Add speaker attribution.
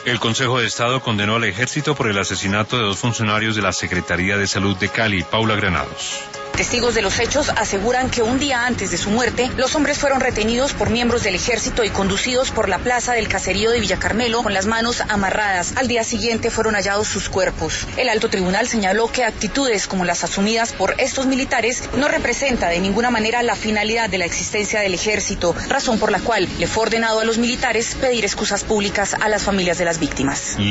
Speaker 1: El Consejo de Estado condenó al Ejército por el asesinato de 2 funcionarios de la Secretaría de Salud de Cali. Paula Granados.
Speaker 2: Testigos de los hechos aseguran que un día antes de su muerte, los hombres fueron retenidos por miembros del ejército y conducidos por la plaza del caserío de Villa Carmelo con las manos amarradas. Al día siguiente fueron hallados sus cuerpos. El alto tribunal señaló que actitudes como las asumidas por estos militares no representa de ninguna manera la finalidad de la existencia del ejército, razón por la cual le fue ordenado a los militares pedir excusas públicas a las familias de las víctimas.